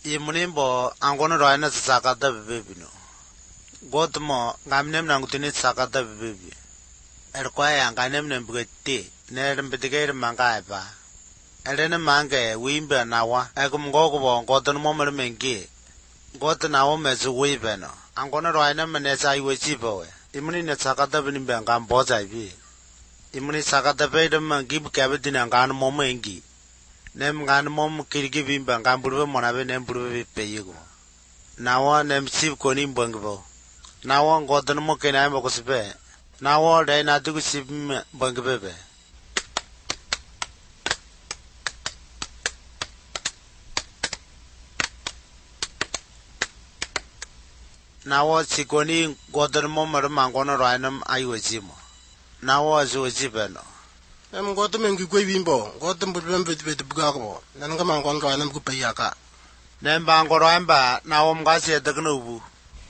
Imunimbo angono roina sakata baby no. Gotmo gamnem nangutini sakata baby. Erkwaya anganem nembugeti nerem betigair mangaiba. Elena mange wimbe nawa egum gogo goton momer mengi. Goton nawa mezu wibeno. Angono roina menesa iwechibo. Imuni ne sakata binimbe angam boza ibi. Imuni sakata bedem gib cabitin angan momengi. Nem gan mom kirgi bimba angam burbe monabe nem burbe peyego. Nawa nem sip konim bangbo. Nawa goton mo kenai bokosbe. Nawa day natu sip bangbebe. Nawa sikoni goton mo mangono roinam ayuachimo. Nawa zuachibeno. Em goto mengi kwe bimbo, goto mbulbem beti bugako, nanga mangon ko anam kupayaka. Nem bangoro amba nawa mgasi etaknubu.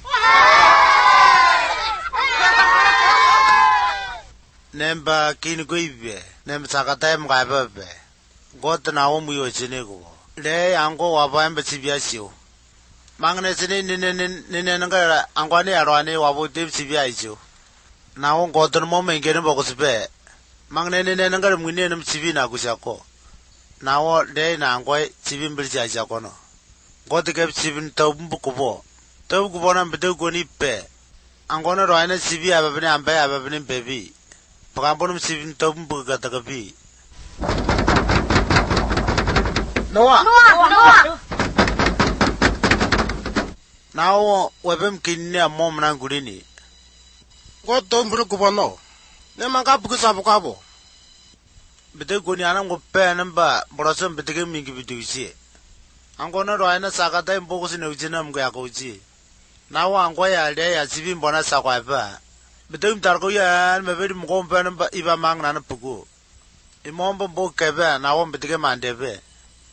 Nem ba kin kuibe, nem sakata mgaibebe. Goto nawa muyochinego. Le ango waba embe sibiasio. Mangne sini nene nanga angwani arwani wabu tip sibiasio. Nawa goto mo mengene bokosbe. Mangne nene nanga mwine nem sibi na kushako. Nawa de na angwai sibi mbirja jakono. Goto kep sibi taubu kubo. Taubu kubo na mbete goni pe. Angono roina sibi ababini ambe ababini bebi. Pakamponum sibi taubu katakabi. Noah. Nawa webem kinni amom na ngudini. Goto mburu kubo no. Nemanga bukusa bukabo. Bete goni anam gope namba borosum bete mingi bidusi. Angono roina sakata imbokusi neujina mga yakuji. Nawa angwaya alde ya sibi mbona sakwaiba. Bete mtarko ya mebedi mgompe namba iba mang nana puku. Imombo mbokebe nawa bete mandebe.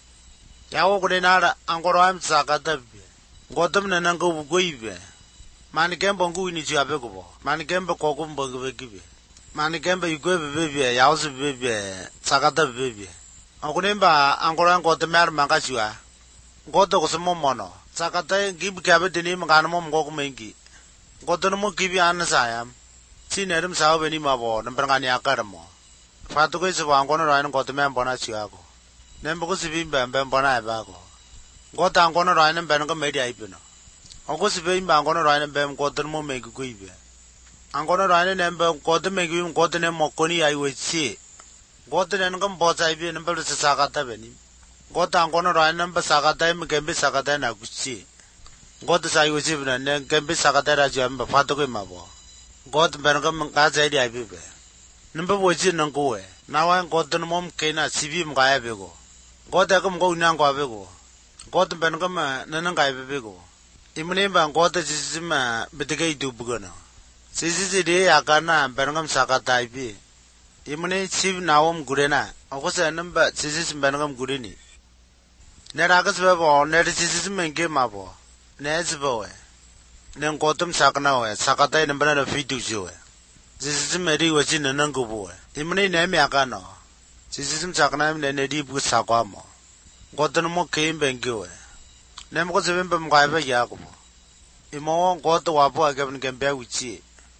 Yawo kune nara angoro am sakata bi. Gotom nananga ugoibe. Manikembo ngu ini chiabe kubo. Manikembo koku mbogebe kibe. Manikembe yugo bebe yausu bebe sakata bebe. Akunemba angora ngoto mer mangasiwa. Goto kusemo mono. Sakata gib kabe dini mangano mgoku mengi. Goto mo gibi anasayam. Sinerum sawo beni mabo namperngani akaramo. Fatu ko siwa angono raino goto mer bona chiago. Nembo ko sibimba mbona abago. Goto angono raino bengo media ipino. Ogo sibimba angono raino bem goto mo mengi kuibe. Angono raine nembe goto mengi goto ne mokoni aiwechi. Goto ne ngam boza ibi nembe sakata beni. Goto angono raine nembe sakata mgembe sakata na kuchi. Goto saiwechi bena ne gembe sakata ra jamba fato ko mabo. Goto bengo ngaza idi aibe. Nembe wochi nanguwe. Nawa goto mom kena sibi mgaya bego. Goto ko mgo nango abego. Goto bengo nananga aibego. Imunimba goto sisima betege idubugono. Sisi de akana benangam sakata ibi. Imuni chief nawom gurena. Okosa namba sisi benangam gureni. Neragas bebo nere sisi menge mabo. Nesbo. Nen gotum sakana we sakata namba na fitu joe. Sisi meri wachi nanangubo. Imuni nemi akano. Sisi sakana ne di bu sakwamo. Gotum mo keim bengwe. Nem ko sebem bem gaiba yakubo. Imo goto wapo agabn gembe uchi.